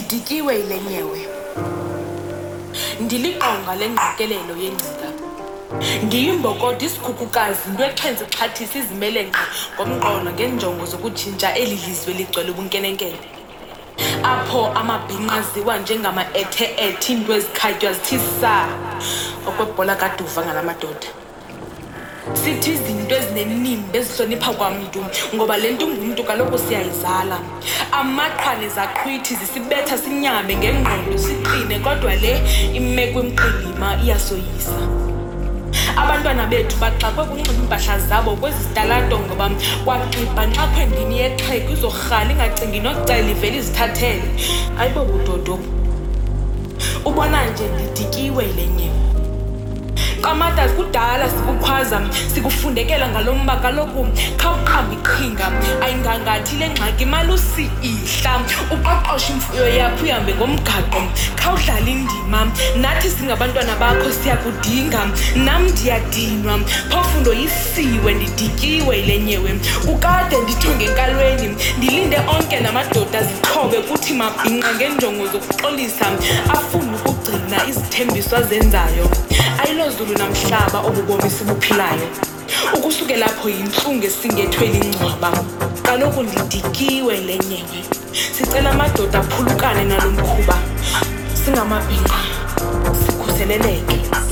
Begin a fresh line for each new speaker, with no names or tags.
Ndidikiwe ile nyewe. Ndiliqonga lengqikelelo yengcinga. Ndiyimbokotho isikhukukazi into exhenze xhathisa izimele ngqo ngomqolo ngenjongo zokutshintsha eli lizwe ligcwele ubunkenenkene. Apho amabhinqa aziwa njengama-ethe-ethe into ezikhatywa zithi saa okwebhola kaduva ngala madoda. Sithi izinto ezinenimba ezihlonipha kwamntu ngoba le nto ungumntu kaloku siyayizala. Amaqhwane zaqhwithi zisibetha sinyame ngengqondo siqine kodwa le imeko imqilima iyasoyisa. Abantwana bethu baxakwe kunxiba impahla zabo kwezi zitalato ngoba kwaxibha nxa kwendini yexhego izorhala ingacingi nokucela ivele izithathele. Ayibo budodo. Ubona nje ndidikiwe le nyewe. Qamata kudala sikukhwaza sikufundekela ngalomba kaloku khawuqhamba iqhinga ayingangathi le ngxaki malusi ihla uqoqosha imfuyo yakho uhambe ngomgaqo khawudlala indima nathi singabantwana bakho siyakudinga nam ndiyadinwa phofu ndoyisiwe ndidikiwe le nyewe ukade ndithonge enkalweni ndilinde onke namadoda zixhobe kuthi mabhinqa ngenjongo zokuxolisa afuna ukugcina izithembiso azenzayo ayilozulu namhlaba obubomi sibuphilayo ukusuke lapho yintlungu esingethweni ingcwaba kaloku ndidikiwe le nyewe sicela amadoda aphulukane nalo mkhuba singamabhinqa sikhuseleleke.